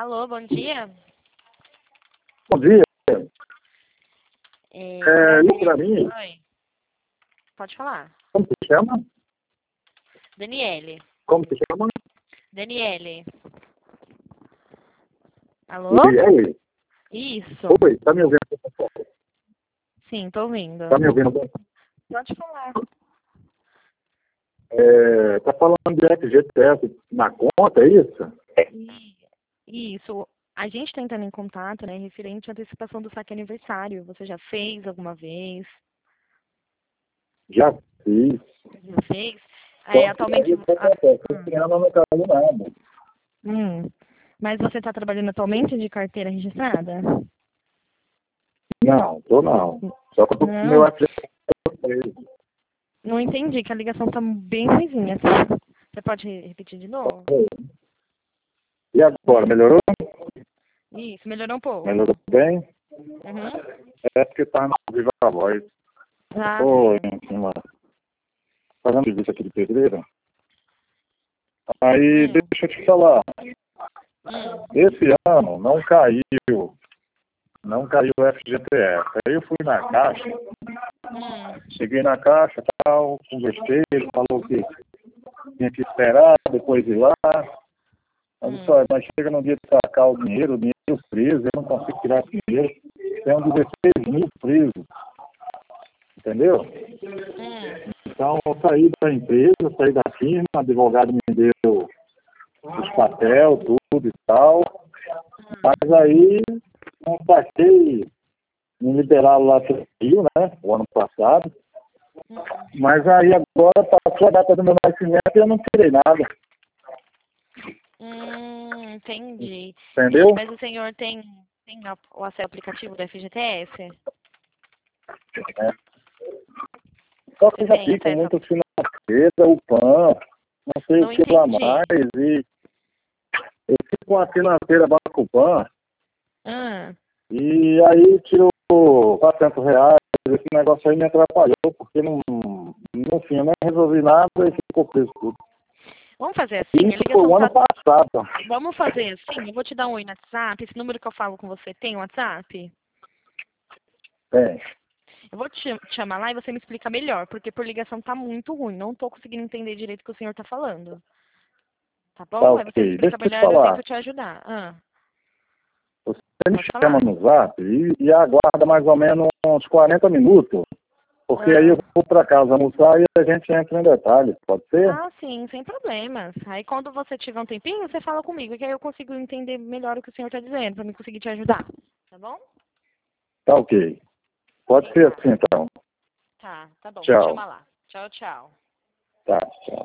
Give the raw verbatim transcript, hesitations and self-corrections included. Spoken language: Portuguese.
Alô, bom dia. Bom dia. É, É, isso pra mim, Oi. Pode falar. como se chama? Daniele. Como se chama? Daniele. Alô? Oi, Isso. oi, tá me ouvindo? Sim, tô ouvindo. Tá me ouvindo? Pode falar. É, tá falando de F G T S na conta, é isso? I- Isso. A gente tá entrando em contato, né, referente à antecipação do saque aniversário. Você já fez alguma vez? Já fiz. Já fez? É, Só que atualmente... aí, o que a- acontece? hum. Esse ano não caiu nada. Hum. Mas você está trabalhando atualmente de carteira registrada? Não, tô não. Só que o meu Não, F G T S é preso. não entendi, que a ligação está bem ruimzinha. Tá? Você pode re- repetir de novo? E agora, melhorou? Isso, melhorou um pouco. Melhorou bem? Uhum. É porque tá na viva a voz. Ah, Tô sim. em uma, fazendo serviço aqui de pedreiro. Aí, Hum, deixa eu te falar. hum, Esse ano não caiu, não caiu o F G T S. Aí eu fui na caixa, hum, cheguei na caixa, tal, conversei, ele falou que tinha que esperar, depois ir lá. Eu disse, hum, olha, mas chega no dia de sacar o dinheiro, o dinheiro preso, eu não consigo tirar esse dinheiro. Tem um dezesseis mil preso, entendeu? hum, Então eu saí da empresa, saí da firma, o advogado me deu os papéis, tudo e tal. Mas aí não passei, me liberaram lá no Rio, né? O ano passado. hum, Mas aí agora passou a data do meu nascimento e eu não tirei nada. hum, entendi. Entendeu? E, mas o senhor tem, tem a- o acesso ao aplicativo do F G T S? É. Só que Você eu já tem fico acesso muito a... financeira, o P A N, não sei o Não que lá entendi. mais. E eu fico com a financeira Banco Pan Ah, e aí tirou quatrocentos reais. Esse negócio aí me atrapalhou, porque não, no fim eu não resolvi nada e ficou preso tudo. vamos fazer assim, a Isso foi ligação o ano tá... passado. Vamos fazer assim, eu vou te dar um oi no WhatsApp, esse número que eu falo com você tem WhatsApp? É. Eu vou te te chamar lá e você me explica melhor, porque por ligação tá muito ruim. Não tô conseguindo entender direito o que o senhor tá falando. Tá Tá bom? Aí você me ok. explica Deixa eu te melhor e eu falar. tento te ajudar. Ah, Você me pode chama falar. no zap e, e aguarda mais ou menos uns quarenta minutos, porque aí eu Ah, vou para casa almoçar e a gente entra em detalhes, pode ser? ah, sim, sem problemas. Aí quando você tiver um tempinho, você fala comigo, que aí eu consigo entender melhor o que o senhor tá dizendo, pra me conseguir te ajudar. Tá bom? Tá ok. Pode ser Obrigada. assim então. Tá, tá bom. Vou te Tchau. chamar lá. Tchau, tchau. Tá, tchau.